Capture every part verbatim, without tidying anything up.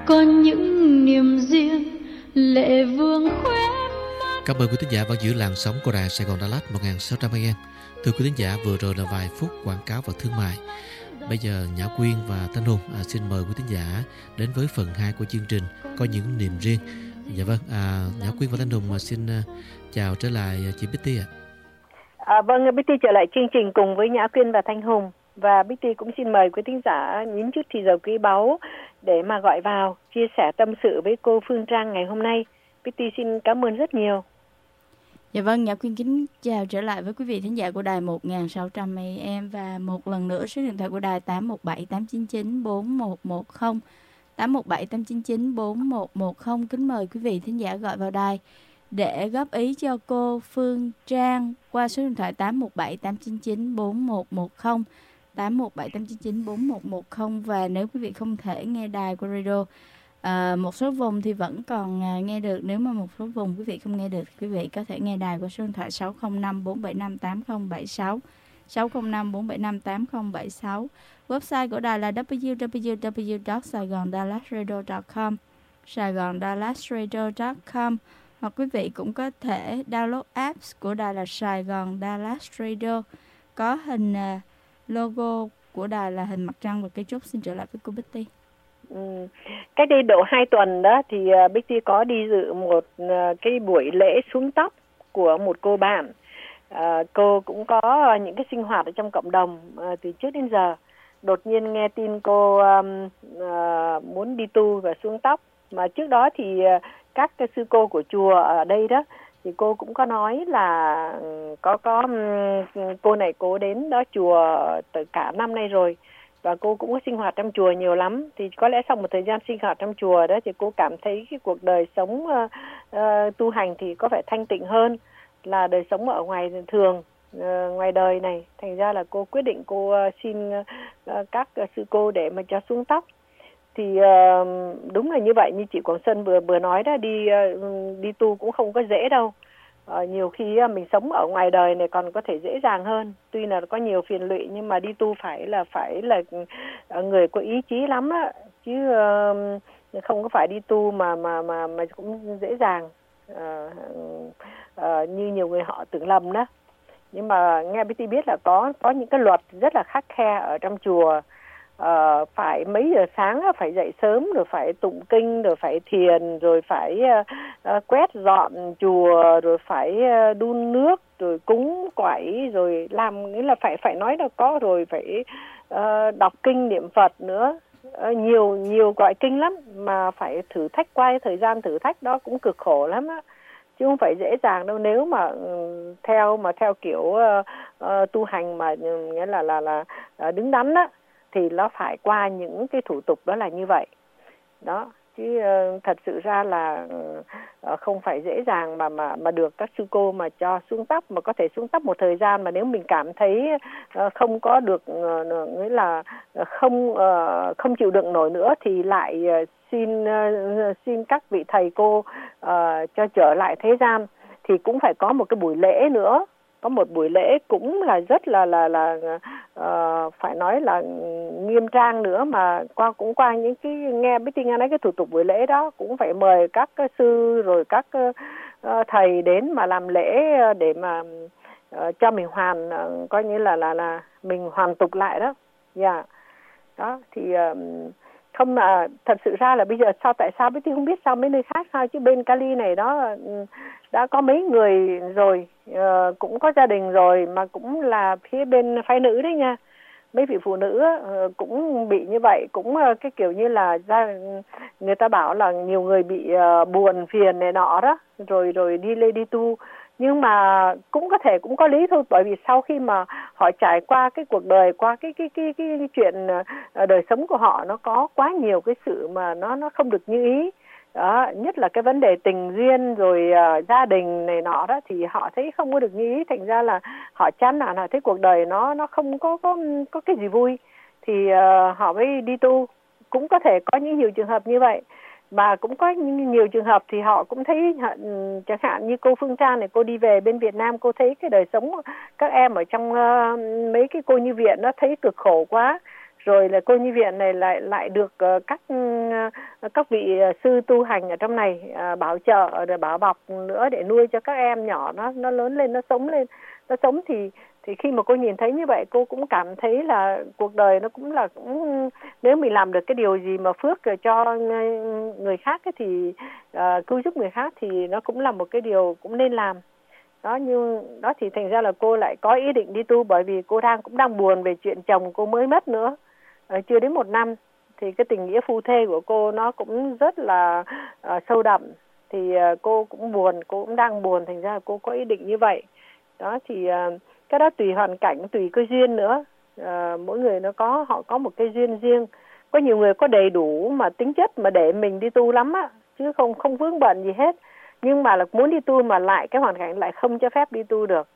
có những niềm riêng lệ vương khóe. Cảm ơn quý thính giả vẫn giữ làn sóng của đài Sài Gòn Đà Lạt một nghìn sáu trăm A M. Thưa quý thính giả, vừa rồi là vài phút quảng cáo và thương mại. Bây giờ Nhã Quyên và Thanh Hùng à, xin mời quý thính giả đến với phần hai của chương trình Có những niềm riêng. Dạ vâng, à, Nhã Quyên và Thanh Hùng à, xin à, chào trở lại chị Bích ạ. À, vâng, Bích trở lại chương trình cùng với Nhã Quyên và Thanh Hùng. Và Bích cũng xin mời quý thính giả nhín chút thì giờ quý báu để mà gọi vào chia sẻ tâm sự với cô Phương Trang ngày hôm nay. Bích xin cảm ơn rất nhiều. Dạ vâng, Nhã Quyên kính chào trở lại với quý vị thính giả của đài một nghìn sáu trăm A M và một lần nữa số điện thoại của đài tám một bảy tám chín chín bốn một một không, tám một bảy tám chín chín bốn một một không. Kính mời quý vị thính giả gọi vào đài để góp ý cho cô Phương Trang qua số điện thoại tám một bảy tám chín chín bốn một một không, tám một bảy tám chín chín bốn một một không. Và nếu quý vị không thể nghe đài qua radio, À, một số vùng thì vẫn còn à, nghe được. Nếu mà một số vùng quý vị không nghe được, quý vị có thể nghe đài qua số điện thoại sáu không năm bốn bảy năm tám không bảy sáu, sáu không năm bốn bảy năm tám không bảy sáu. Website của đài là w w w chấm saigon dallas radio chấm com, saigon dallas radio chấm com. Hoặc quý vị cũng có thể download apps của đài là Saigon Dallas Radio, có hình uh, logo của đài là hình mặt trăng và cây trúc. Xin trở lại với cô Bích. Ừ. Cách đây độ hai tuần đó thì uh, Bích có đi dự một uh, cái buổi lễ xuống tóc của một cô bạn. Uh, cô cũng có uh, những cái sinh hoạt ở trong cộng đồng uh, từ trước đến giờ. Đột nhiên nghe tin cô um, uh, muốn đi tu và xuống tóc. Mà trước đó thì uh, các cái sư cô của chùa ở đây đó thì cô cũng có nói là có có um, cô này cô đến đó chùa từ cả năm nay rồi. Và cô cũng có sinh hoạt trong chùa nhiều lắm. Thì có lẽ sau một thời gian sinh hoạt trong chùa đó thì cô cảm thấy cái cuộc đời sống uh, uh, tu hành thì có vẻ thanh tịnh hơn là đời sống ở ngoài thường, uh, ngoài đời này. Thành ra là cô quyết định cô uh, xin uh, các uh, sư cô để mà cho xuống tóc. Thì uh, đúng là như vậy, như chị Quảng Sơn vừa vừa nói đó, đi uh, đi tu cũng không có dễ đâu. Uh, nhiều khi uh, mình sống ở ngoài đời này còn có thể dễ dàng hơn, tuy là có nhiều phiền lụy nhưng mà đi tu phải là phải là uh, người có ý chí lắm á, chứ uh, không có phải đi tu mà mà mà mà cũng dễ dàng uh, uh, như nhiều người họ tưởng lầm đó. Nhưng mà nghe bê tê biết là có có những cái luật rất là khắt khe ở trong chùa. Uh, phải mấy giờ sáng phải dậy sớm, rồi phải tụng kinh, rồi phải thiền, rồi phải uh, uh, quét dọn chùa, rồi phải uh, đun nước, rồi cúng quẩy, rồi làm, nghĩa là phải phải nói là có, rồi phải uh, đọc kinh niệm Phật nữa. Uh, nhiều nhiều loại kinh lắm mà phải thử thách, qua cái thời gian thử thách đó cũng cực khổ lắm á, chứ không phải dễ dàng đâu. Nếu mà uh, theo mà theo kiểu uh, uh, tu hành mà uh, nghĩa là là là uh, đứng đắn á, thì nó phải qua những cái thủ tục đó là như vậy đó, chứ uh, thật sự ra là uh, không phải dễ dàng mà mà mà được các sư cô mà cho xuống tóc. Mà có thể xuống tóc một thời gian mà nếu mình cảm thấy uh, không có được, uh, nghĩa là không uh, không chịu đựng nổi nữa thì lại uh, xin uh, xin các vị thầy cô uh, cho trở lại thế gian. Thì cũng phải có một cái buổi lễ nữa, có một buổi lễ cũng là rất là là là uh, phải nói là nghiêm trang nữa, mà qua cũng qua những cái nghe biết tin nghe nói cái thủ tục buổi lễ đó cũng phải mời các sư rồi các uh, thầy đến mà làm lễ để mà uh, cho mình hoàn uh, coi như là là là mình hoàn tục lại đó. Dạ. Yeah. Đó thì uh, không mà thật sự ra là bây giờ sao, tại sao biết thì không biết sao mấy nơi khác sao, chứ bên Cali này đó đã có mấy người rồi, uh, cũng có gia đình rồi, mà cũng là phía bên phái nữ đấy nha. Mấy vị phụ nữ uh, cũng bị như vậy, cũng uh, cái kiểu như là ra, người ta bảo là nhiều người bị uh, buồn phiền này nọ đó, rồi rồi đi lê đi tu. Nhưng mà cũng có thể cũng có lý thôi, bởi vì sau khi mà họ trải qua cái cuộc đời, qua cái cái cái cái, cái chuyện đời sống của họ, nó có quá nhiều cái sự mà nó nó không được như ý đó, nhất là cái vấn đề tình duyên rồi uh, gia đình này nọ đó, thì họ thấy không có được như ý, thành ra là họ chán nản, họ thấy cuộc đời nó nó không có có có cái gì vui, thì uh, họ mới đi tu. Cũng có thể có những nhiều trường hợp như vậy. Và cũng có nhiều trường hợp thì họ cũng thấy, chẳng hạn như cô Phương Trang này, cô đi về bên Việt Nam, cô thấy cái đời sống các em ở trong uh, mấy cái cô nhi viện nó thấy cực khổ quá, rồi là cô nhi viện này lại lại được uh, các uh, các vị sư tu hành ở trong này uh, bảo trợ rồi bảo bọc nữa để nuôi cho các em nhỏ nó nó lớn lên, nó sống lên, nó sống thì thì khi mà cô nhìn thấy như vậy, cô cũng cảm thấy là cuộc đời nó cũng là cũng nếu mình làm được cái điều gì mà phước cho người khác ấy, thì uh, cứu giúp người khác thì nó cũng là một cái điều cũng nên làm. Đó, nhưng đó thì thành ra là cô lại có ý định đi tu, bởi vì cô đang cũng đang buồn về chuyện chồng cô mới mất nữa, à, chưa đến một năm, thì cái tình nghĩa phu thê của cô nó cũng rất là uh, sâu đậm, thì uh, cô cũng buồn, cô cũng đang buồn, thành ra là cô có ý định như vậy. Đó thì uh, cái đó tùy hoàn cảnh, tùy cơ duyên nữa, uh, mỗi người nó có họ có một cái duyên riêng. Có nhiều người có đầy đủ mà tính chất mà để mình đi tu lắm á, chứ không không vướng bận gì hết, nhưng mà là muốn đi tu mà lại cái hoàn cảnh lại không cho phép đi tu được.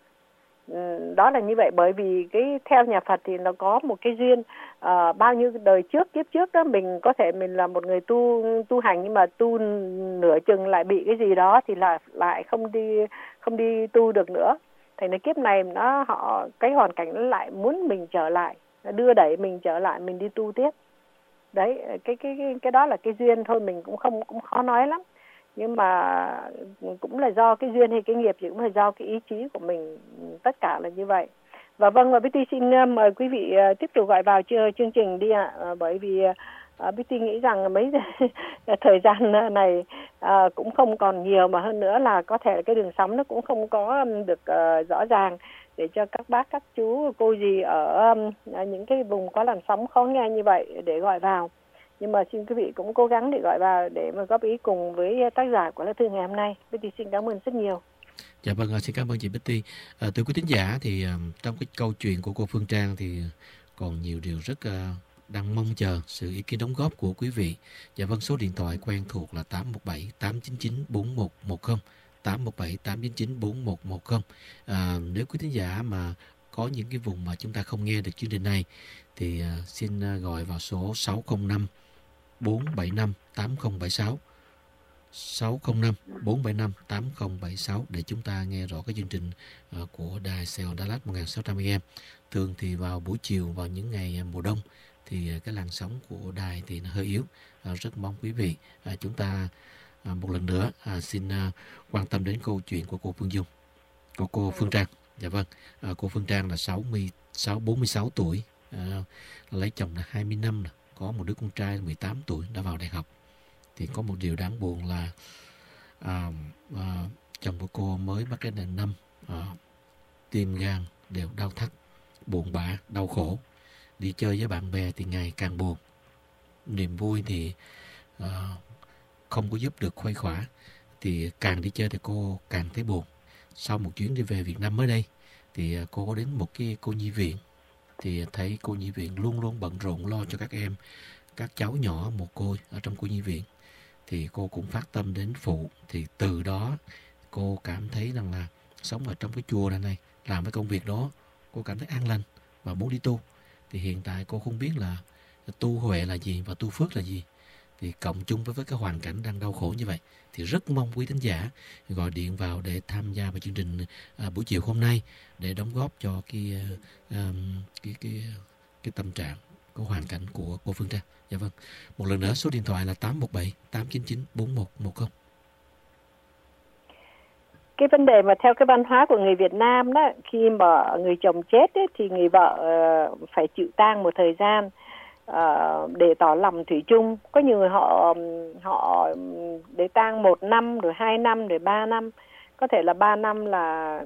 Đó là như vậy, bởi vì cái theo nhà Phật thì nó có một cái duyên, uh, bao nhiêu đời trước, kiếp trước đó mình có thể mình là một người tu tu hành, nhưng mà tu nửa chừng lại bị cái gì đó thì là lại không đi không đi tu được nữa. Thành ra kiếp này nó họ cái hoàn cảnh nó lại muốn mình trở lại, đưa đẩy mình trở lại, mình đi tu tiếp. Đấy, cái cái cái cái đó là cái duyên thôi, mình cũng không cũng khó nói lắm. Nhưng mà cũng là do cái duyên hay cái nghiệp, thì cũng là do cái ý chí của mình, tất cả là như vậy. Và vâng, và bê tê xin mời quý vị tiếp tục gọi vào chương trình đi ạ, à, bởi vì à, bê tê nghĩ rằng mấy thời gian này à, cũng không còn nhiều, mà hơn nữa là có thể là cái đường sóng nó cũng không có được uh, rõ ràng để cho các bác, các chú, cô dì ở um, những cái vùng có làn sóng khó nghe như vậy để gọi vào. Nhưng mà xin quý vị cũng cố gắng để gọi vào để mà góp ý cùng với tác giả của lá thư ngày hôm nay. bê tê xin cảm ơn rất nhiều. Dạ vâng, xin cảm ơn chị Betty. À, thưa quý thính giả, thì uh, trong cái câu chuyện của cô Phương Trang thì còn nhiều điều rất uh, đang mong chờ sự ý kiến đóng góp của quý vị. Dạ vâng, số điện thoại quen thuộc là tám một bảy tám chín chín bốn một một không, tám một bảy tám chín chín bốn một một không. À, nếu quý thính giả mà có những cái vùng mà chúng ta không nghe được chương trình này thì uh, xin uh, gọi vào số sáu không năm bốn bảy năm tám không bảy sáu, sáu không năm bốn bảy năm tám không bảy sáu để chúng ta nghe rõ cái chương trình uh, của đài Sài Gòn Đà Lạt một nghìn sáu trăm a em. Thường thì vào buổi chiều, vào những ngày mùa đông thì uh, cái làn sóng của đài thì nó hơi yếu. Uh, rất mong quý vị uh, chúng ta uh, một lần nữa uh, xin uh, quan tâm đến câu chuyện của cô Phương Dung, của cô Phương Trang. Dạ vâng, uh, cô Phương Trang là sáu mươi sáu, bốn mươi sáu tuổi, uh, lấy chồng là hai mươi năm rồi, có một đứa con trai mười tám tuổi đã vào đại học. Thì có một điều đáng buồn là à, à, chồng của cô mới mắc cái nền năm, à, tim gan đều đau thắt, buồn bã, đau khổ. Đi chơi với bạn bè thì ngày càng buồn, niềm vui thì à, không có giúp được khuây khỏa, thì càng đi chơi thì cô càng thấy buồn. Sau một chuyến đi về Việt Nam mới đây thì cô có đến một cái cô nhi viện, thì thấy cô nhi viện luôn luôn bận rộn lo cho các em, các cháu nhỏ mồ côi ở trong cô nhi viện. Thì cô cũng phát tâm đến phụ. Thì từ đó cô cảm thấy rằng là sống ở trong cái chùa này này, làm cái công việc đó, cô cảm thấy an lành và muốn đi tu. Thì hiện tại cô không biết là tu huệ là gì và tu phước là gì. Thì cộng chung với, với cái hoàn cảnh đang đau khổ như vậy, thì rất mong quý thính giả gọi điện vào để tham gia vào chương trình à, buổi chiều hôm nay, để đóng góp cho cái, à, cái, cái, cái tâm trạng, cái hoàn cảnh của cô Phương Trang. Dạ vâng, một lần nữa số điện thoại là tám một bảy tám chín chín bốn một một không. Cái vấn đề mà theo cái văn hóa của người Việt Nam đó, khi mà người chồng chết ấy, thì người vợ uh, phải chịu tang một thời gian uh, để tỏ lòng thủy chung. Có nhiều người họ họ để tang một năm, rồi hai năm, rồi ba năm. Có thể là ba năm là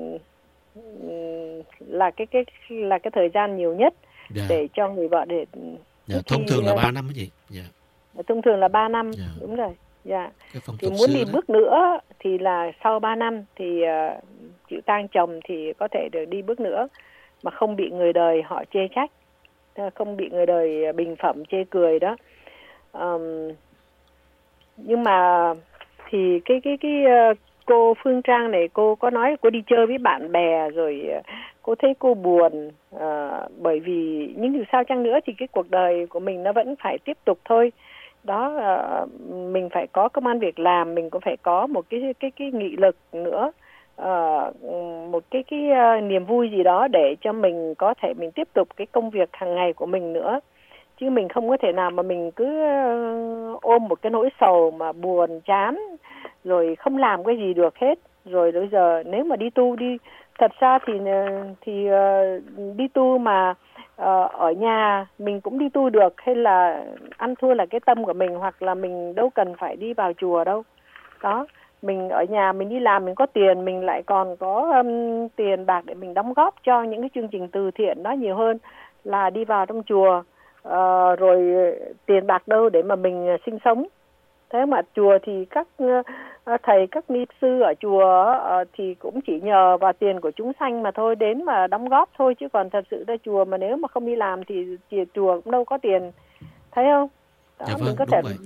là cái cái là cái thời gian nhiều nhất, dạ, để cho người vợ để dạ, thông thường là ba năm cái gì? Dạ. Thông thường là ba năm, dạ, đúng rồi. Dạ. Thì muốn đi đó. Bước nữa thì là sau ba năm thì uh, chịu tang chồng thì có thể được đi bước nữa mà không bị người đời họ chê trách, không bị người đời bình phẩm chê cười đó. Um, nhưng mà thì cái cái cái uh, cô Phương Trang này, cô có nói cô đi chơi với bạn bè rồi uh, cô thấy cô buồn, uh, bởi vì nhưng dù sao chăng nữa thì cái cuộc đời của mình nó vẫn phải tiếp tục thôi. Đó, uh, mình phải có công ăn việc làm, mình cũng phải có một cái cái cái nghị lực nữa, uh, một cái cái uh, niềm vui gì đó để cho mình có thể mình tiếp tục cái công việc hàng ngày của mình nữa. chứ mình không có thể nào mà mình cứ ôm một cái nỗi sầu mà buồn chán rồi không làm cái gì được hết. Rồi bây giờ nếu mà đi tu đi, thật ra thì thì uh, đi tu mà uh, ở nhà mình cũng đi tu được, hay là ăn thua là cái tâm của mình, hoặc là mình đâu cần phải đi vào chùa đâu. Đó, mình ở nhà mình đi làm, mình có tiền, mình lại còn có um, tiền bạc để mình đóng góp cho những cái chương trình từ thiện đó nhiều hơn là đi vào trong chùa. Uh, rồi tiền bạc đâu để mà mình sinh sống. Thế mà chùa thì các uh, thầy, các ni sư ở chùa uh, thì cũng chỉ nhờ vào tiền của chúng sanh mà thôi, đến mà đóng góp thôi, chứ còn thật sự ra chùa mà nếu mà không đi làm thì, thì chùa cũng đâu có tiền, thấy không? Đó, dạ vâng, mình có đúng thể... vậy.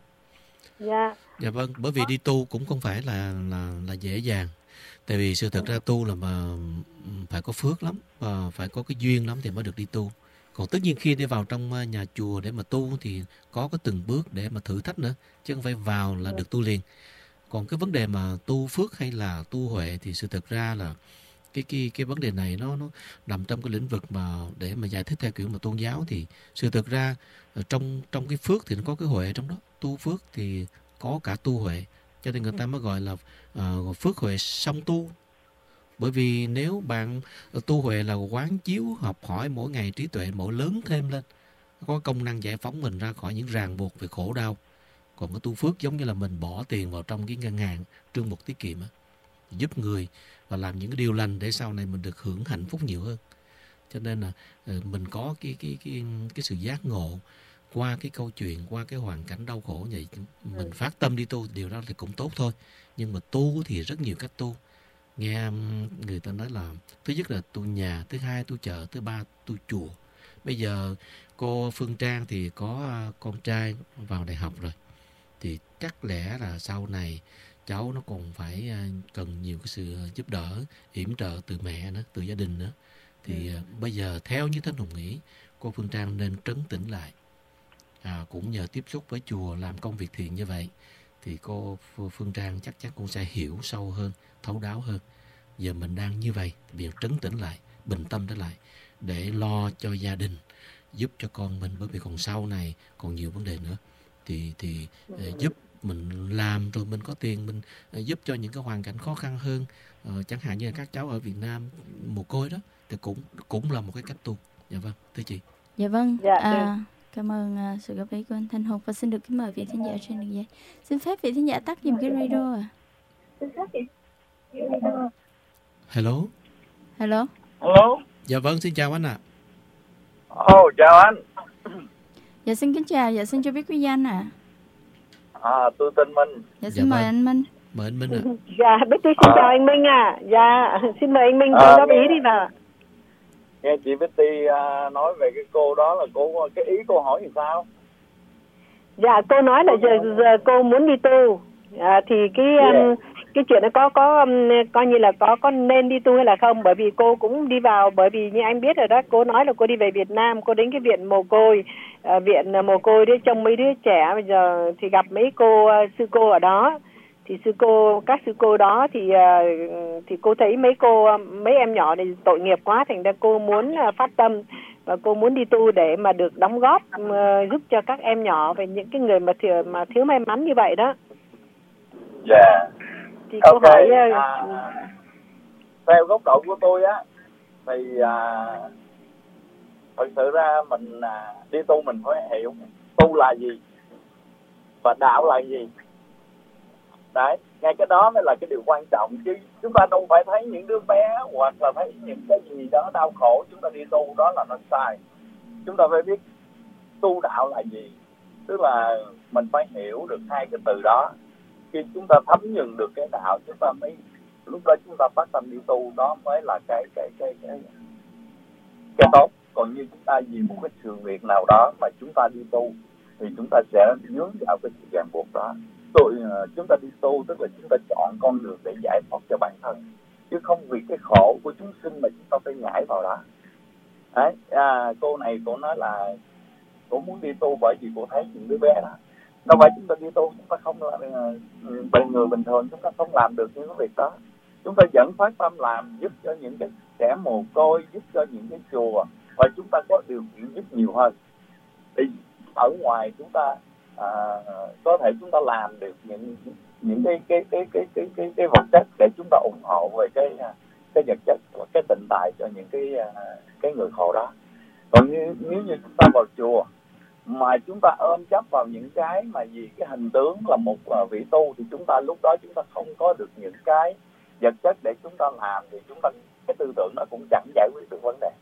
Dạ. Dạ vâng, bởi vì đi tu cũng không phải là là là dễ dàng. Tại vì sự thật ra tu là mà phải có phước lắm, và phải có cái duyên lắm thì mới được đi tu. Còn tất nhiên khi đi vào trong nhà chùa để mà tu thì có cái từng bước để mà thử thách nữa, chứ không phải vào là được tu liền. Còn cái vấn đề mà tu phước hay là tu huệ thì sự thật ra là cái cái cái vấn đề này nó nó nằm trong cái lĩnh vực mà để mà giải thích theo kiểu mà tôn giáo, thì sự thật ra trong trong cái phước thì nó có cái huệ trong đó. Tu phước thì có cả tu huệ, cho nên người ta mới gọi là uh, phước huệ song tu. Bởi vì nếu bạn tu huệ là quán chiếu, học hỏi mỗi ngày, trí tuệ mỗi lớn thêm lên, có công năng giải phóng mình ra khỏi những ràng buộc về khổ đau. Còn cái tu phước giống như là mình bỏ tiền vào trong cái ngân hàng, trương mục tiết kiệm, giúp người và làm những cái điều lành để sau này mình được hưởng hạnh phúc nhiều hơn. Cho nên là mình có cái cái cái cái sự giác ngộ qua cái câu chuyện, qua cái hoàn cảnh đau khổ vậy, mình phát tâm đi tu, điều đó thì cũng tốt thôi. Nhưng mà tu thì rất nhiều cách tu. Nghe người ta nói là thứ nhất là tu nhà, thứ hai tu chợ, thứ ba tu chùa. Bây giờ cô Phương Trang thì có con trai vào đại học rồi, thì chắc lẽ là sau này cháu nó còn phải cần nhiều cái sự giúp đỡ, yểm trợ từ mẹ nữa, từ gia đình nữa. Thì ừ. bây giờ theo như Thánh Hùng nghĩ, cô Phương Trang nên trấn tĩnh lại. À, cũng nhờ tiếp xúc với chùa, làm công việc thiện như vậy, thì cô Phương Trang chắc chắn cũng sẽ hiểu sâu hơn, thấu đáo hơn. Giờ mình đang như vậy, việc trấn tĩnh lại, bình tâm trở lại để lo cho gia đình, giúp cho con mình, bởi vì còn sau này còn nhiều vấn đề nữa. Thì thì uh, giúp mình làm rồi mình có tiền, mình uh, giúp cho những cái hoàn cảnh khó khăn hơn. Uh, chẳng hạn như là các cháu ở Việt Nam mồ côi đó, thì cũng cũng là một cái cách tu. Dạ vâng, thưa chị. Dạ vâng. Dạ, à, cảm ơn uh, sự góp ý của anh Thanh Hùng, và xin được kính mời vị thính giả trên đường dây. Xin phép vị thính giả tắt giùm cái radio à. Hello. Hello. Hello. Dạ vâng, xin chào anh ạ. À. Oh, chào anh. Dạ xin kính chào, dạ xin cho biết quý danh ạ. À. à, tôi tên Minh. Dạ xin dạ mời vâng. anh Minh. Mời anh Minh ạ. À. Dạ, Bích Ti xin à. chào anh Minh à. Dạ, xin mời anh Minh cho góp ý đi nào. Nghe chị Bích Ti uh, nói về cái cô đó là cô, cái ý cô hỏi thì sao? Dạ, cô nói là giờ, giờ cô muốn đi tu. À, thì cái yeah. um, cái chuyện đó có có um, coi như là có có nên đi tu hay là không, bởi vì cô cũng đi vào, bởi vì như anh biết rồi đó, cô nói là cô đi về Việt Nam, cô đến cái viện mồ côi, uh, viện uh, mồ côi để trông mấy đứa trẻ, bây giờ thì gặp mấy cô uh, sư cô ở đó, thì sư cô, các sư cô đó thì uh, thì cô thấy mấy cô, mấy em nhỏ này tội nghiệp quá, thành ra cô muốn uh, phát tâm và cô muốn đi tu để mà được đóng góp uh, giúp cho các em nhỏ về những cái người mà thiếu, mà thiếu may mắn như vậy đó. Dạ. Yeah. Thì cô okay. hỏi uh, à, theo góc độ của tôi á, thì uh, thật sự ra mình uh, đi tu mình phải hiểu tu là gì và đạo là gì. Đấy, ngay cái đó mới là cái điều quan trọng, chứ chúng ta đâu phải thấy những đứa bé hoặc là thấy những cái gì đó đau khổ chúng ta đi tu, đó là nó sai. Chúng ta phải biết tu đạo là gì, tức là mình phải hiểu được hai cái từ đó. Khi chúng ta thấm nhuần được cái đạo, chúng ta mới, lúc đó chúng ta phát tâm đi tu, đó mới là cái cái cái cái cái tốt. Còn như chúng ta vì một cái sự việc nào đó mà chúng ta đi tu thì chúng ta sẽ vướng vào cái sự ràng buộc đó. Tôi, chúng ta đi tu tức là chúng ta chọn con đường để giải thoát cho bản thân, chứ không vì cái khổ của chúng sinh mà chúng ta phải nhảy vào đó. Đấy, à, cô này cô nói là cô muốn đi tu bởi vì cô thấy những đứa bé đó. Đâu phải chúng ta đi tu chúng ta không làm, bình người bình thường chúng ta không làm được những cái việc đó. Chúng ta vẫn phát tâm làm, giúp cho những cái trẻ mồ côi, giúp cho những cái chùa, và chúng ta có điều kiện giúp nhiều hơn. Thì ở ngoài chúng ta à, có thể chúng ta làm được những những cái cái cái cái cái cái, cái vật chất để chúng ta ủng hộ về cái cái vật chất và cái tịnh tài cho những cái cái người khổ đó. Còn như nếu như chúng ta vào chùa mà chúng ta ôm chấp vào những cái mà vì cái hình tướng là một vị tu, thì chúng ta lúc đó chúng ta không có được những cái vật chất để chúng ta làm, thì chúng ta cái tư tưởng nó cũng chẳng giải quyết được vấn đề.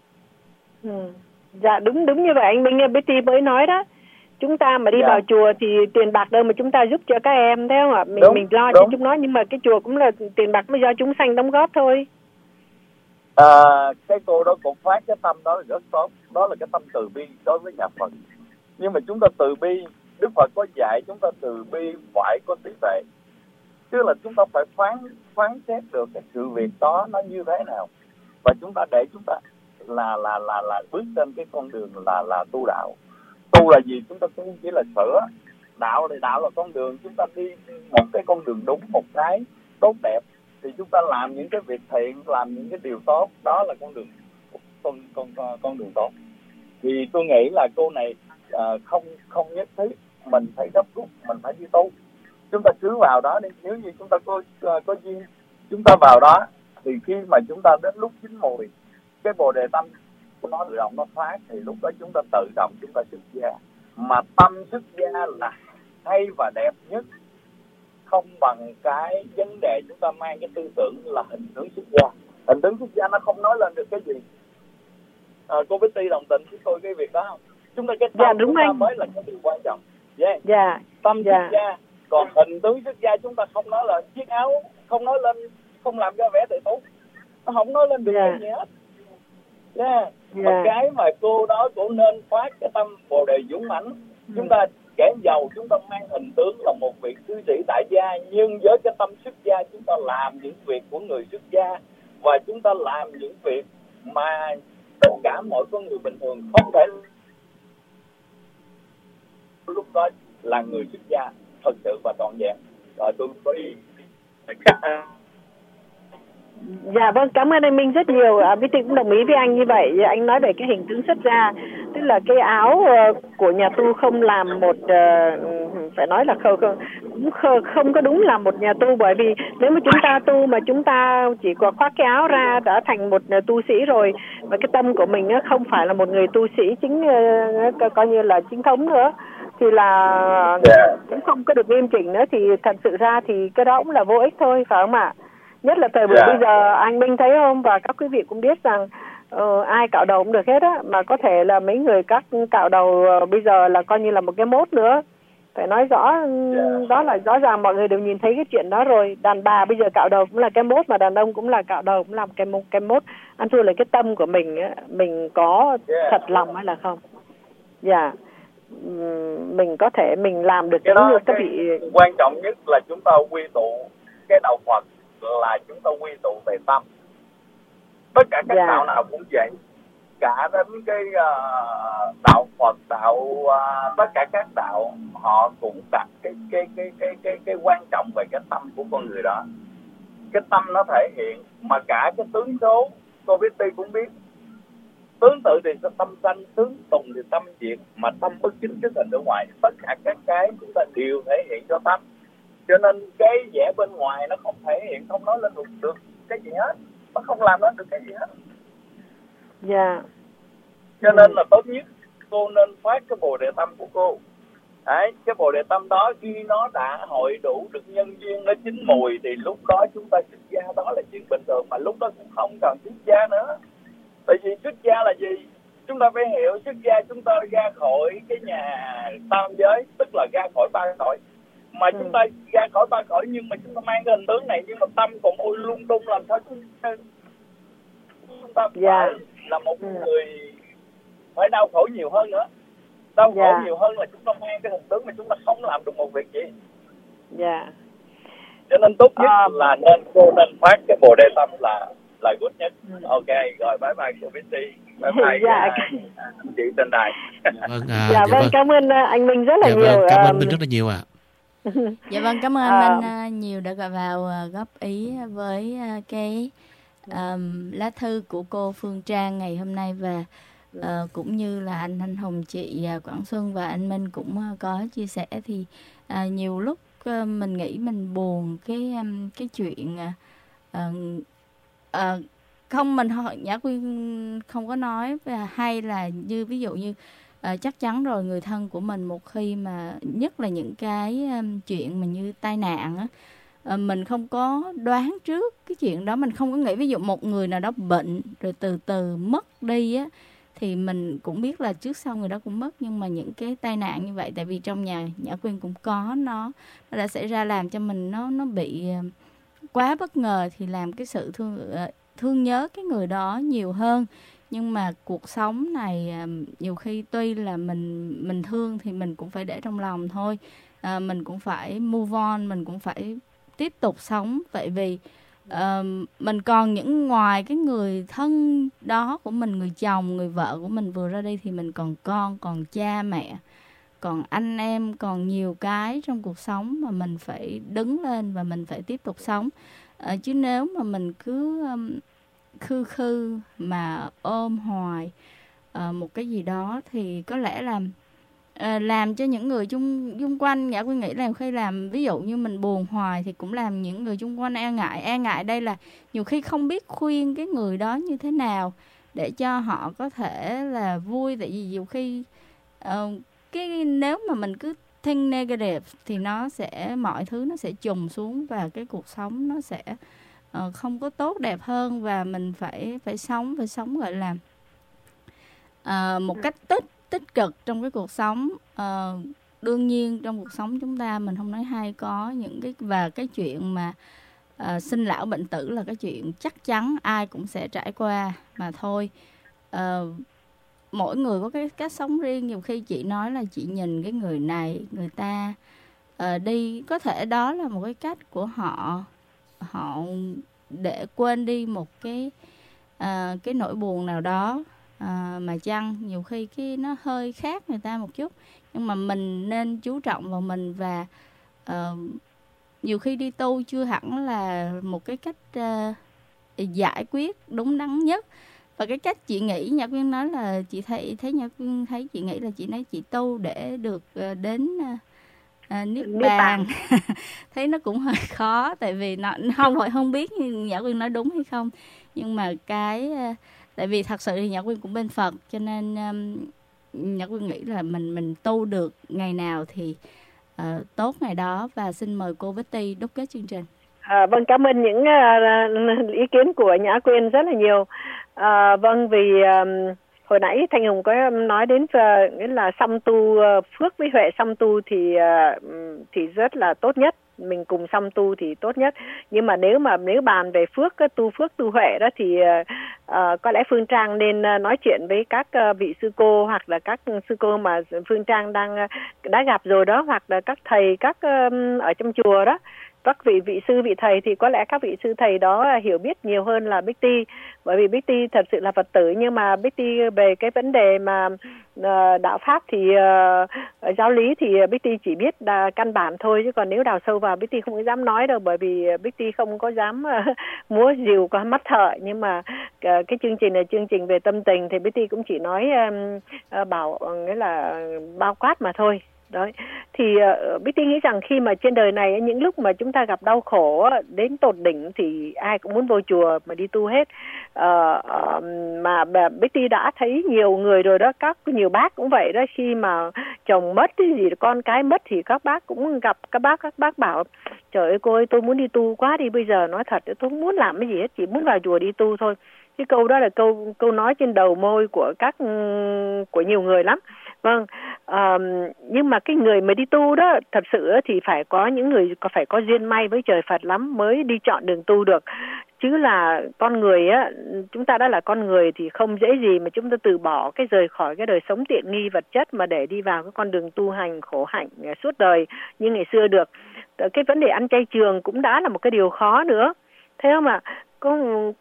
Ừ. Dạ đúng đúng như vậy anh Minh Betty mới nói đó. Chúng ta mà đi Dạ. vào chùa thì tiền bạc đâu mà chúng ta giúp cho các em, thấy không ạ? Mình Đúng, mình lo đúng. cho chúng nó, nhưng mà cái chùa cũng là tiền bạc mới do chúng sanh đóng góp thôi. À, cái cô đó cũng phát cái tâm đó là rất tốt, đó là cái tâm từ bi đối với nhà Phật. Nhưng mà chúng ta từ bi, Đức Phật có dạy chúng ta từ bi phải có trí tuệ, tức là chúng ta phải phán phán xét được cái sự việc đó nó như thế nào, và chúng ta để chúng ta là là là là bước trên cái con đường là là tu đạo. Tu là gì? Chúng ta cũng chỉ là sửa. Đạo thì đạo là con đường, chúng ta đi một cái con đường đúng, một cái tốt đẹp, thì chúng ta làm những cái việc thiện, làm những cái điều tốt, đó là con đường con con con, con đường tốt. Thì tôi nghĩ là cô này uh, không không nhất thiết mình phải gấp rút mình phải đi tu. Chúng ta cứ vào đó đi, nếu như chúng ta có uh, có duyên chúng ta vào đó, thì khi mà chúng ta đến lúc chín mùi, cái bồ đề tâm của nó tự động nó phát, thì lúc đó chúng ta tự động chúng ta xuất gia. Mà tâm xuất gia là hay và đẹp nhất, không bằng cái vấn đề chúng ta mang cái tư tưởng là hình tướng xuất gia. Hình tướng xuất gia nó không nói lên được cái gì. À, cô Betty đồng tình với tôi cái việc đó không? Chúng ta cái tâm Dạ, đúng chúng ta anh. mới là cái điều quan trọng. Yeah. Dạ. Tâm dạ. xuất gia, còn hình tướng xuất gia chúng ta không nói là chiếc áo, không nói lên, không làm ra vẻ tự tú, nó không nói lên được Dạ. cái gì hết. Yeah. Dạ. Mà cái mà cô đó cũng nên phát cái tâm bồ đề dũng mãnh. Ừ. Chúng ta kẻ giàu chúng ta mang hình tướng là một vị cư sĩ tại gia, nhưng với cái tâm xuất gia chúng ta làm những việc của người xuất gia, và chúng ta làm những việc mà tất cả mọi con người bình thường không thể. Lúc đó là người xuất gia thật sự và trọn vẹn. Rồi tôi có đi. Dạ vâng, cảm ơn anh Minh rất nhiều. À, Betty cũng đồng ý với anh như vậy. Anh nói về cái hình tướng xuất gia, tức là cái áo uh, của nhà tu không làm một uh, phải nói là không không cũng không, không có đúng là một nhà tu, bởi vì nếu mà chúng ta tu mà chúng ta chỉ có khoác cái áo ra đã thành một uh, tu sĩ rồi, và cái tâm của mình uh, không phải là một người tu sĩ chính uh, coi như là chính thống nữa, thì là yeah. cũng không có được nghiêm chỉnh nữa, thì thật sự ra thì cái đó cũng là vô ích thôi, phải không ạ? Nhất là thời buổi yeah. bây giờ anh Minh thấy không, và các quý vị cũng biết rằng uh, ai cạo đầu cũng được hết á, mà có thể là mấy người các cạo đầu uh, bây giờ là coi như là một cái mốt nữa. Phải nói rõ yeah. đó là rõ ràng mọi người đều nhìn thấy cái chuyện đó rồi. Đàn bà bây giờ cạo đầu cũng là cái mốt, mà đàn ông cũng là cạo đầu cũng là một cái mốt, cái mốt. Ăn thua là cái tâm của mình á, mình có yeah. thật lòng hay là không. Dạ yeah. Mình có thể mình làm được cái giống đó, như các cái vị. Quan trọng nhất là chúng ta quy tụ cái đạo Phật, là chúng ta quy tụ về tâm. Tất cả các yeah. đạo nào cũng vậy, cả đến cái uh, đạo Phật, đạo uh, tất cả các đạo họ cũng đặt cái cái cái cái cái cái quan trọng về cái tâm của con người đó. Cái tâm nó thể hiện, mà cả cái tướng số, cô Betty cũng biết, tướng tự thì tâm sanh, tướng tùng thì tâm diệt, mà tâm bất chính cái hình ở ngoài, tất cả các cái chúng ta đều thể hiện cho tâm. Cho nên cái vẻ bên ngoài nó không thể hiện, không nói lên được, được cái gì hết, nó không làm lên được cái gì hết. Dạ. Yeah. Cho nên là tốt nhất cô nên phát cái bồ đề tâm của cô. Đấy, cái bồ đề tâm đó khi nó đã hội đủ được nhân duyên nó chín mùi, thì lúc đó chúng ta xuất gia, đó là chuyện bình thường, mà lúc đó cũng không cần xuất gia nữa. Tại vì xuất gia là gì? Chúng ta phải hiểu xuất gia chúng ta ra khỏi cái nhà tam giới, tức là ra khỏi ba cõi. Mà chúng ta ra khỏi ba cõi nhưng mà chúng ta mang cái hình tướng này, nhưng mà tâm còn ôi lung tung, làm sao chúng ta, chúng ta phải yeah. là một người phải đau khổ nhiều hơn nữa. Đau khổ yeah. nhiều hơn là chúng ta mang cái hình tướng mà chúng ta không làm được một việc gì. Dạ. Yeah. Cho nên tốt nhất uh, là nên cô nên phát cái bồ đề tâm là là good nhất. Ừ. Ok, rồi bye bye cô Betty. Bye bye dạ. uh, chị trên đài. Dạ vâng, à, dạ, dạ vâng, cảm ơn anh Minh rất là dạ nhiều. Vâng, cảm ơn um... Minh rất là nhiều ạ. À. Dạ vâng, cảm ơn anh à... Minh nhiều đã gọi vào góp ý với cái um, lá thư của cô Phương Trang ngày hôm nay, và uh, cũng như là anh Thanh Hùng, chị uh, Quảng Xuân và anh Minh cũng uh, có chia sẻ, thì uh, nhiều lúc uh, mình nghĩ mình buồn cái um, cái chuyện uh, uh, không, mình Nhã Quyên không có nói và hay là như ví dụ như uh, chắc chắn rồi người thân của mình một khi mà nhất là những cái um, chuyện mà như tai nạn á, uh, mình không có đoán trước cái chuyện đó, mình không có nghĩ ví dụ một người nào đó bệnh rồi từ từ mất đi á, thì mình cũng biết là trước sau người đó cũng mất. Nhưng mà những cái tai nạn như vậy, tại vì trong nhà Nhã Quyên cũng có, nó nó đã xảy ra làm cho mình nó nó bị uh, quá bất ngờ, thì làm cái sự thương uh, thương nhớ cái người đó nhiều hơn. Nhưng mà cuộc sống này nhiều khi tuy là mình mình thương thì mình cũng phải để trong lòng thôi, à, mình cũng phải move on, mình cũng phải tiếp tục sống. Vậy vì uh, mình còn những ngoài cái người thân đó của mình, người chồng, người vợ của mình vừa ra đi, thì mình còn con, còn cha mẹ, còn anh em, còn nhiều cái trong cuộc sống mà mình phải đứng lên và mình phải tiếp tục sống. À, chứ nếu mà mình cứ um, khư khư mà ôm hoài uh, một cái gì đó thì có lẽ là uh, làm cho những người chung xung quanh, Nhã Quyên nghĩ là khi làm ví dụ như mình buồn hoài thì cũng làm những người xung quanh e ngại. E ngại đây là nhiều khi không biết khuyên cái người đó như thế nào để cho họ có thể là vui. Tại vì nhiều khi uh, cái nếu mà mình cứ think negative thì nó sẽ, mọi thứ nó sẽ trùng xuống và cái cuộc sống nó sẽ uh, không có tốt đẹp hơn. Và mình phải phải sống phải sống gọi là uh, một cách tích tích cực trong cái cuộc sống. Uh, đương nhiên trong cuộc sống chúng ta mình không nói hay có những cái, và cái chuyện mà uh, sinh lão bệnh tử là cái chuyện chắc chắn ai cũng sẽ trải qua mà thôi. Uh, mỗi người có cái cách sống riêng. Nhiều khi chị nói là chị nhìn cái người này, người ta uh, đi, có thể đó là một cái cách của họ họ để quên đi một cái uh, cái nỗi buồn nào đó, uh, mà chăng nhiều khi cái nó hơi khác người ta một chút. Nhưng mà mình nên chú trọng vào mình, và uh, nhiều khi đi tu chưa hẳn là một cái cách uh, giải quyết đúng đắn nhất. Và cái cách chị nghĩ, Nhã Quyên nói là chị thấy thấy Nhã Quyên thấy chị nghĩ là chị nói chị tu để được uh, đến uh, uh, niết bàn. Thấy nó cũng hơi khó, tại vì nó không phải không biết Nhã Quyên nói đúng hay không, nhưng mà cái uh, tại vì thật sự thì Nhã Quyên cũng bên Phật, cho nên um, Nhã Quyên nghĩ là mình mình tu được ngày nào thì uh, tốt ngày đó. Và xin mời cô Betty đúc kết chương trình. À, vâng, cảm ơn những uh, ý kiến của Nhã Quyên rất là nhiều. À, vâng, vì um, hồi nãy Thanh Hùng có nói đến uh, nghĩa là song tu, uh, phước với huệ song tu thì uh, thì rất là tốt nhất, mình cùng song tu thì tốt nhất. Nhưng mà nếu mà nếu bàn về phước, tu phước tu huệ đó thì uh, uh, có lẽ Phương Trang nên uh, nói chuyện với các uh, vị sư cô, hoặc là các sư cô mà Phương Trang đang uh, đã gặp rồi đó, hoặc là các thầy các uh, ở trong chùa đó, các vị vị sư vị thầy, thì có lẽ các vị sư thầy đó hiểu biết nhiều hơn là Bích Ti. Bởi vì Bích Ti thật sự là Phật tử, nhưng mà Bích Ti về cái vấn đề mà uh, đạo pháp thì uh, giáo lý thì Bích Ti chỉ biết là căn bản thôi, chứ còn nếu đào sâu vào Bích Ti không có dám nói đâu. Bởi vì Bích Ti không có dám uh, múa rìu qua mắt thợ. Nhưng mà uh, cái chương trình là chương trình về tâm tình thì Bích Ti cũng chỉ nói um, uh, bảo uh, nghĩa là bao quát mà thôi. Đấy. Thì uh, Bích Ti nghĩ rằng khi mà trên đời này, những lúc mà chúng ta gặp đau khổ đến tột đỉnh thì ai cũng muốn vô chùa mà đi tu hết. Uh, uh, mà Bích Ti đã thấy nhiều người rồi đó, các nhiều bác cũng vậy đó. Khi mà chồng mất cái gì, con cái mất thì các bác cũng gặp các bác, các bác bảo trời ơi cô ơi, tôi muốn đi tu quá đi, bây giờ nói thật tôi không muốn làm cái gì hết, chỉ muốn vào chùa đi tu thôi. Cái câu đó là câu câu nói trên đầu môi của các của nhiều người lắm. Vâng, um, nhưng mà cái người mà đi tu đó thật sự thì phải có những người có phải có duyên may với trời Phật lắm mới đi chọn đường tu được. Chứ là con người á, chúng ta đã là con người thì không dễ gì mà chúng ta từ bỏ cái rời khỏi cái đời sống tiện nghi vật chất mà để đi vào cái con đường tu hành khổ hạnh suốt đời như ngày xưa được. Cái vấn đề ăn chay trường cũng đã là một cái điều khó nữa. Thế không ạ? Có,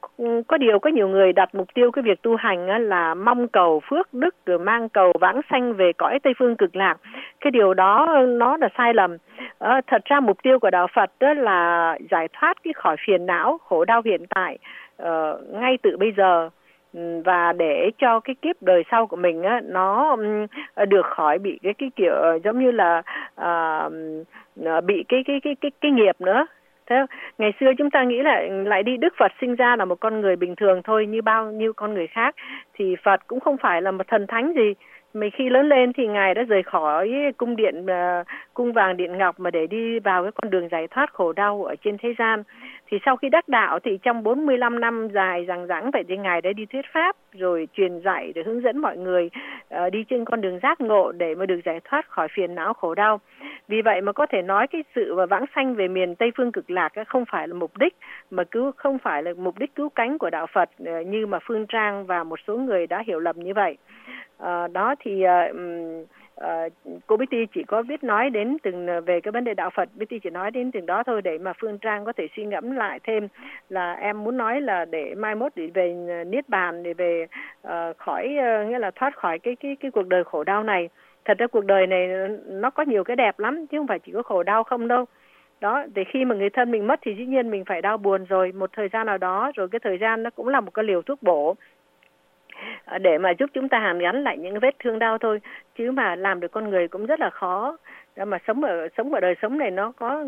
có điều có nhiều người đặt mục tiêu cái việc tu hành á, là mong cầu phước đức rồi mang cầu vãng sanh về cõi Tây Phương Cực Lạc. Cái điều đó nó là sai lầm. À, thật ra mục tiêu của đạo Phật đó là giải thoát cái khỏi phiền não khổ đau hiện tại uh, ngay từ bây giờ. và để cho cái kiếp đời sau của mình á, nó được khỏi bị cái cái kiểu giống như là à, bị cái cái cái cái cái nghiệp nữa. Thế ngày xưa chúng ta nghĩ là lại đi Đức Phật sinh ra là một con người bình thường thôi, như bao nhiêu con người khác, thì Phật cũng không phải là một thần thánh gì. Mà khi lớn lên thì Ngài đã rời khỏi cung điện uh, cung vàng điện ngọc mà để đi vào cái con đường giải thoát khổ đau ở trên thế gian. Thì sau khi đắc đạo thì trong bốn mươi lăm năm dài dằng dẵng vậy thì Ngài đã đi thuyết pháp, rồi truyền dạy, để hướng dẫn mọi người uh, đi trên con đường giác ngộ để mà được giải thoát khỏi phiền não khổ đau. Vì vậy mà có thể nói cái sự và vãng sanh về miền Tây Phương Cực Lạc không phải là mục đích, mà cứu không phải là mục đích cứu cánh của đạo Phật uh, như mà Phương Trang và một số người đã hiểu lầm như vậy. À, đó thì uh, uh, cô Betty chỉ có biết nói đến từng về cái vấn đề đạo Phật, Betty chỉ nói đến từng đó thôi để mà Phương Trang có thể suy ngẫm lại thêm, là em muốn nói là để mai mốt để về niết bàn, để về uh, khỏi uh, nghĩa là thoát khỏi cái cái cái cuộc đời khổ đau này. Thật ra cuộc đời này nó có nhiều cái đẹp lắm chứ không phải chỉ có khổ đau không đâu. Đó, để khi mà người thân mình mất thì dĩ nhiên mình phải đau buồn rồi một thời gian nào đó, rồi cái thời gian nó cũng là một cái liều thuốc bổ để mà giúp chúng ta hàn gắn lại những vết thương đau thôi, chứ mà làm được con người cũng rất là khó. Để mà sống ở sống ở đời sống này nó có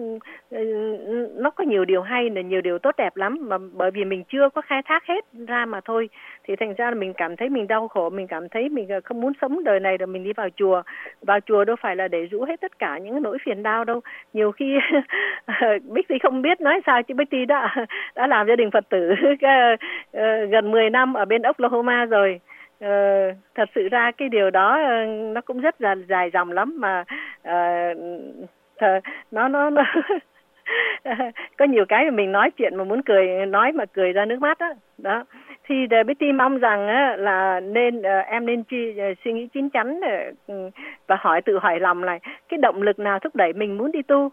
nó có nhiều điều hay, là nhiều điều tốt đẹp lắm, mà bởi vì mình chưa có khai thác hết ra mà thôi, thì thành ra là mình cảm thấy mình đau khổ, mình cảm thấy mình không muốn sống đời này, rồi mình đi vào chùa. Vào chùa đâu phải là để rũ hết tất cả những nỗi phiền đau đâu. Nhiều khi Betty không biết nói sao, chứ Betty đã đã làm gia đình Phật tử gần mười năm ở bên Oklahoma rồi. Uh, thật sự ra cái điều đó uh, nó cũng rất là dài dòng lắm, mà uh, th- nó nó, nó có nhiều cái mà mình nói chuyện mà muốn cười, nói mà cười ra nước mắt đó. Đó thì Betty mong rằng uh, là nên uh, em nên chi, uh, suy nghĩ chín chắn uh, và hỏi tự hỏi lòng lại cái động lực nào thúc đẩy mình muốn đi tu.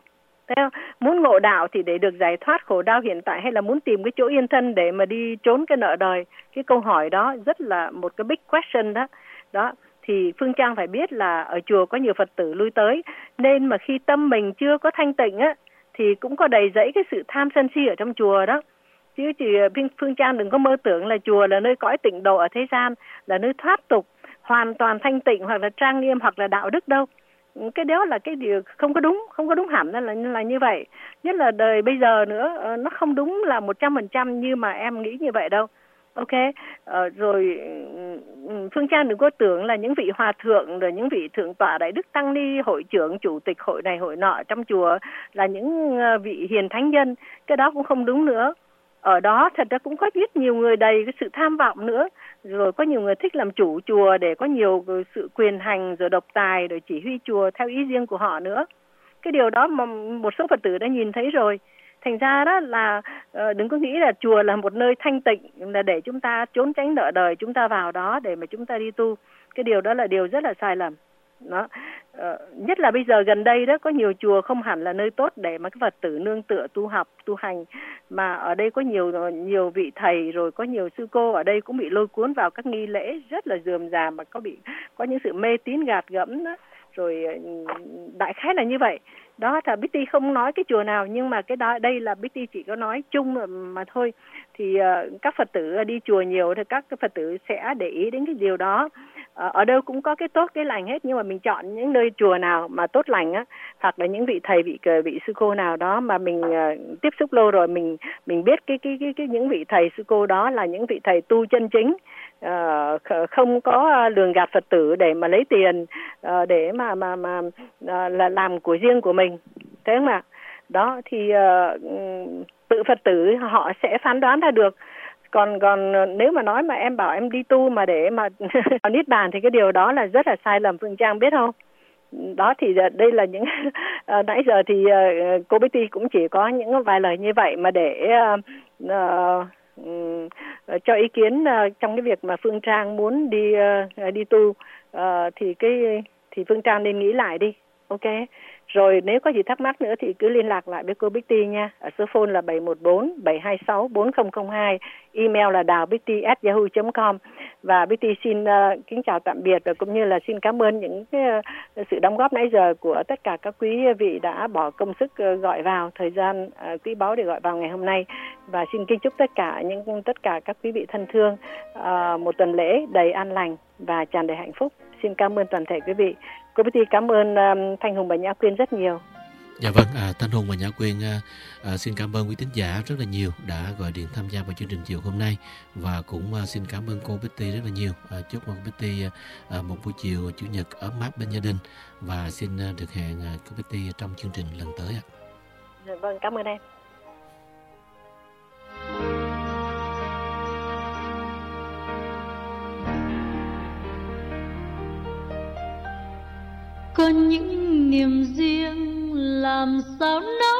Muốn ngộ đạo thì để được giải thoát khổ đau hiện tại, hay là muốn tìm cái chỗ yên thân để mà đi trốn cái nợ đời? Cái câu hỏi đó rất là một cái big question đó. Đó thì Phương Trang phải biết là ở chùa có nhiều Phật tử lui tới, nên mà khi tâm mình chưa có thanh tịnh á thì cũng có đầy dẫy cái sự tham sân si ở trong chùa đó. Chứ chị Phương Trang đừng có mơ tưởng là chùa là nơi cõi tịnh độ ở thế gian, là nơi thoát tục, hoàn toàn thanh tịnh hoặc là trang nghiêm hoặc là đạo đức đâu. Cái đó là cái điều không có đúng, không có đúng hẳn là là như vậy. Nhất là đời bây giờ nữa, nó không đúng là một trăm phần trăm như mà em nghĩ như vậy đâu. Ok, ờ, rồi Phương Trang đừng có tưởng là những vị hòa thượng, rồi những vị thượng tọa đại đức tăng ni, hội trưởng, chủ tịch hội này hội nọ trong chùa là những vị hiền thánh nhân. Cái đó cũng không đúng nữa. Ở đó thật ra cũng có rất nhiều người đầy cái sự tham vọng nữa, rồi có nhiều người thích làm chủ chùa để có nhiều sự quyền hành, rồi độc tài, rồi chỉ huy chùa theo ý riêng của họ nữa. Cái điều đó mà một số Phật tử đã nhìn thấy rồi. Thành ra đó là đừng có nghĩ là chùa là một nơi thanh tịnh là để chúng ta trốn tránh nợ đời, chúng ta vào đó để mà chúng ta đi tu. Cái điều đó là điều rất là sai lầm. Đó. Ờ, nhất là bây giờ gần đây đó có nhiều chùa không hẳn là nơi tốt để mà các Phật tử nương tựa tu học, tu hành, mà ở đây có nhiều nhiều vị thầy, rồi có nhiều sư cô ở đây cũng bị lôi cuốn vào các nghi lễ rất là rườm rà, mà có bị có những sự mê tín gạt gẫm đó. Rồi đại khái là như vậy. Đó là Betty không nói cái chùa nào, nhưng mà cái đó đây là Betty chỉ có nói chung mà thôi. Thì uh, các Phật tử đi chùa nhiều thì các Phật tử sẽ để ý đến cái điều đó. Uh, ở đâu cũng có cái tốt cái lành hết, nhưng mà mình chọn những nơi chùa nào mà tốt lành á, hoặc là những vị thầy vị vị sư cô nào đó mà mình uh, tiếp xúc lâu rồi, mình mình biết cái cái cái cái những vị thầy sư cô đó là những vị thầy tu chân chính. Uh, không có lường gạt Phật tử để mà lấy tiền, uh, để mà mà mà uh, là làm của riêng của mình, thế không ạ? Đó thì uh, tự Phật tử họ sẽ phán đoán ra được. Còn còn nếu mà nói mà em bảo em đi tu mà để mà niết bàn thì cái điều đó là rất là sai lầm, Phương Trang biết không? Đó thì đây là những uh, nãy giờ thì uh, cô Betty cũng chỉ có những vài lời như vậy mà để uh, uh, Um, cho ý kiến uh, trong cái việc mà Phương Trang muốn đi uh, đi tu, uh, thì cái thì Phương Trang nên nghĩ lại đi, ok? Rồi nếu có gì thắc mắc nữa thì cứ liên lạc lại với cô Bixty nha. Ở số phone là bảy một bốn bảy hai sáu bốn không không hai, email là đào bixty at yahoo chấm com. Và Bixty xin uh, kính chào tạm biệt và cũng như là xin cảm ơn những cái, uh, sự đóng góp nãy giờ của tất cả các quý vị đã bỏ công sức uh, gọi vào thời gian uh, quý báu để gọi vào ngày hôm nay. Và xin kính chúc tất cả những tất cả các quý vị thân thương uh, một tuần lễ đầy an lành và tràn đầy hạnh phúc. Xin cảm ơn toàn thể quý vị. Cô Bixty cảm ơn um, Thanh Hùng và Nhã Quyên rất nhiều. Dạ vâng, à, Thanh Hùng và Nhã Quyên à, à, xin cảm ơn quý tín giả rất là nhiều đã gọi điện tham gia vào chương trình chiều hôm nay, và cũng à, xin cảm ơn cô Bixty rất là nhiều. À, chúc cô Bixty à, một buổi chiều chủ nhật ấm áp bên gia đình, và xin à, được hẹn à, cô Bixty trong chương trình lần tới ạ. Dạ vâng, cảm ơn em. Có những niềm riêng làm sao nói